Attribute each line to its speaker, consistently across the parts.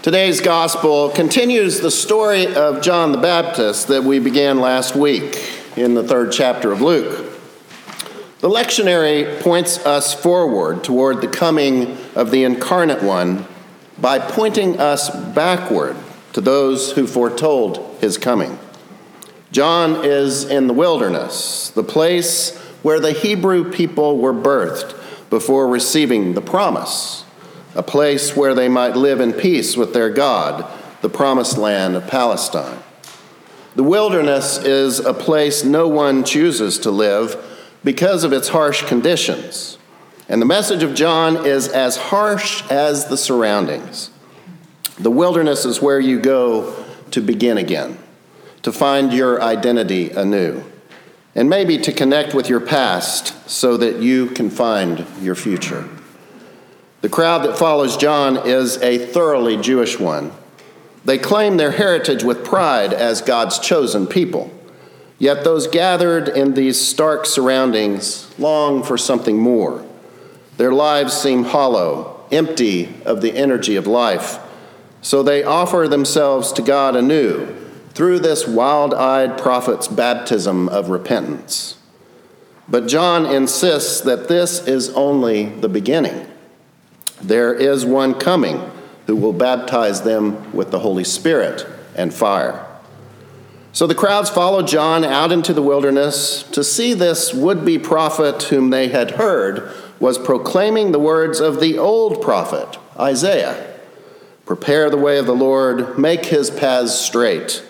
Speaker 1: Today's gospel continues the story of John the Baptist that we began last week in the 3rd chapter of Luke. The lectionary points us forward toward the coming of the incarnate one by pointing us backward to those who foretold his coming. John is in the wilderness, the place where the Hebrew people were birthed before receiving the promise, a place where they might live in peace with their God, the promised land of Palestine. The wilderness is a place no one chooses to live because of its harsh conditions. And the message of John is as harsh as the surroundings. The wilderness is where you go to begin again, to find your identity anew, and maybe to connect with your past so that you can find your future. The crowd that follows John is a thoroughly Jewish one. They claim their heritage with pride as God's chosen people. Yet those gathered in these stark surroundings long for something more. Their lives seem hollow, empty of the energy of life. So they offer themselves to God anew through this wild-eyed prophet's baptism of repentance. But John insists that this is only the beginning. There is one coming who will baptize them with the Holy Spirit and fire. So the crowds followed John out into the wilderness to see this would-be prophet whom they had heard was proclaiming the words of the old prophet, Isaiah. Prepare the way of the Lord, make his paths straight.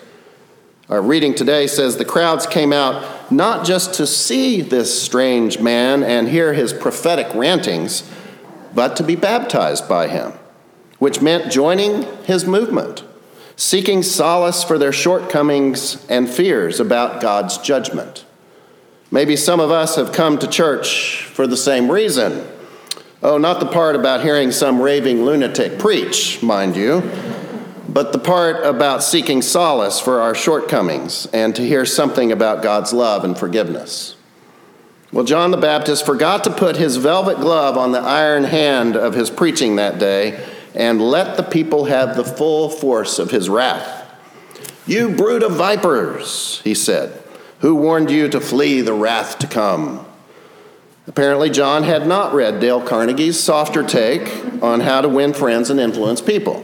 Speaker 1: Our reading today says the crowds came out not just to see this strange man and hear his prophetic rantings, but to be baptized by him, which meant joining his movement, seeking solace for their shortcomings and fears about God's judgment. Maybe some of us have come to church for the same reason. Oh, not the part about hearing some raving lunatic preach, mind you, but the part about seeking solace for our shortcomings and to hear something about God's love and forgiveness. Well, John the Baptist forgot to put his velvet glove on the iron hand of his preaching that day and let the people have the full force of his wrath. You brood of vipers, he said, who warned you to flee the wrath to come? Apparently, John had not read Dale Carnegie's softer take on how to win friends and influence people.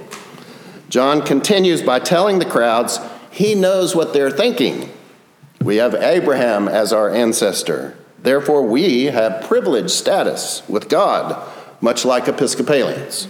Speaker 1: John continues by telling the crowds he knows what they're thinking. We have Abraham as our ancestor. Therefore, we have privileged status with God, much like Episcopalians.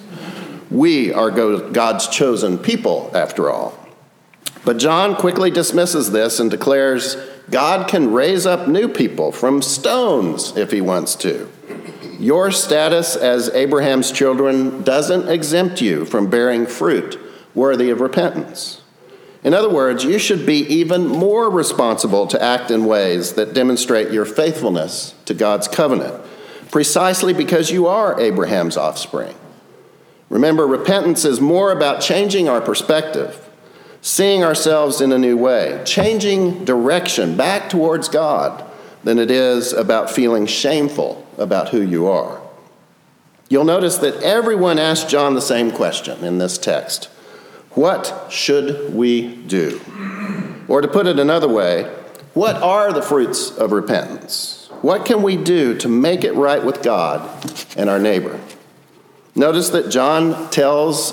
Speaker 1: We are God's chosen people, after all. But John quickly dismisses this and declares God can raise up new people from stones if he wants to. Your status as Abraham's children doesn't exempt you from bearing fruit worthy of repentance. In other words, you should be even more responsible to act in ways that demonstrate your faithfulness to God's covenant, precisely because you are Abraham's offspring. Remember, repentance is more about changing our perspective, seeing ourselves in a new way, changing direction back towards God, than it is about feeling shameful about who you are. You'll notice that everyone asked John the same question in this text. What should we do? Or to put it another way, what are the fruits of repentance? What can we do to make it right with God and our neighbor? Notice that John tells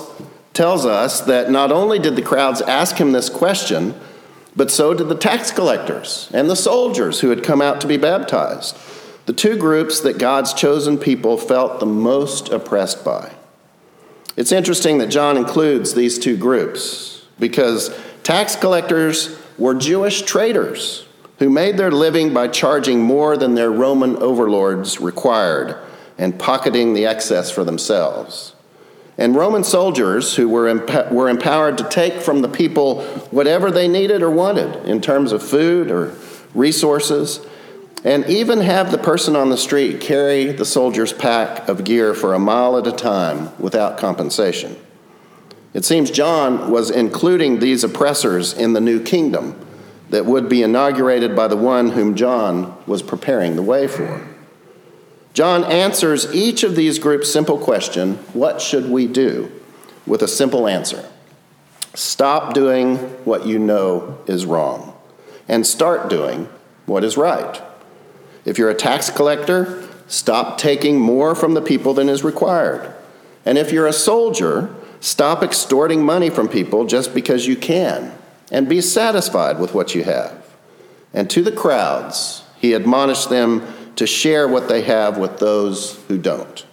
Speaker 1: us that not only did the crowds ask him this question, but so did the tax collectors and the soldiers who had come out to be baptized, the two groups that God's chosen people felt the most oppressed by. It's interesting that John includes these two groups because tax collectors were Jewish traders who made their living by charging more than their Roman overlords required and pocketing the excess for themselves. And Roman soldiers who were empowered to take from the people whatever they needed or wanted in terms of food or resources, and even have the person on the street carry the soldier's pack of gear for a mile at a time without compensation. It seems John was including these oppressors in the new kingdom that would be inaugurated by the one whom John was preparing the way for. John answers each of these groups' simple question, what should we do, with a simple answer. Stop doing what you know is wrong and start doing what is right. If you're a tax collector, stop taking more from the people than is required. And if you're a soldier, stop extorting money from people just because you can, and be satisfied with what you have. And to the crowds, he admonished them to share what they have with those who don't.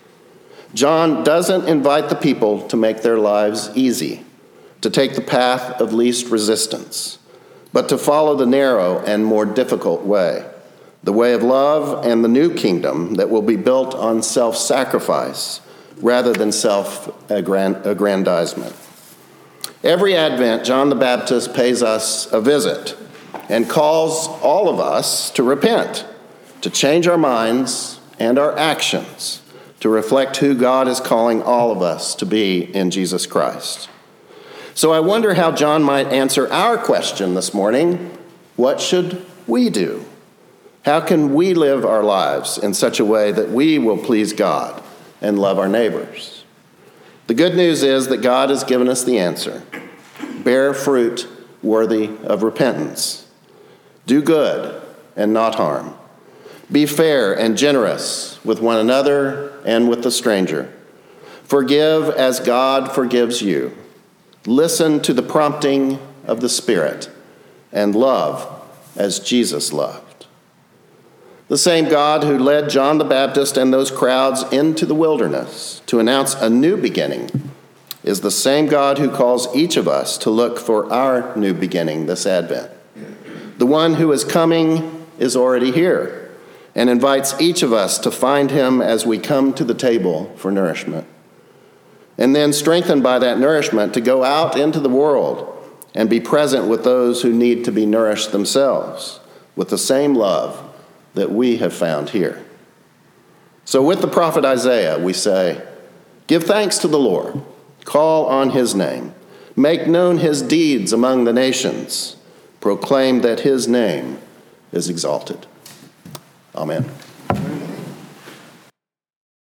Speaker 1: John doesn't invite the people to make their lives easy, to take the path of least resistance, but to follow the narrow and more difficult way, the way of love and the new kingdom that will be built on self-sacrifice rather than self-aggrandizement. Every Advent, John the Baptist pays us a visit and calls all of us to repent, to change our minds and our actions, to reflect who God is calling all of us to be in Jesus Christ. So I wonder how John might answer our question this morning: what should we do? How can we live our lives in such a way that we will please God and love our neighbors? The good news is that God has given us the answer. Bear fruit worthy of repentance. Do good and not harm. Be fair and generous with one another and with the stranger. Forgive as God forgives you. Listen to the prompting of the Spirit, and love as Jesus loved. The same God who led John the Baptist and those crowds into the wilderness to announce a new beginning is the same God who calls each of us to look for our new beginning this Advent. The one who is coming is already here and invites each of us to find him as we come to the table for nourishment. And then, strengthened by that nourishment, to go out into the world and be present with those who need to be nourished themselves with the same love that we have found here. So with the prophet Isaiah, we say, give thanks to the Lord, call on his name, make known his deeds among the nations, proclaim that his name is exalted. Amen.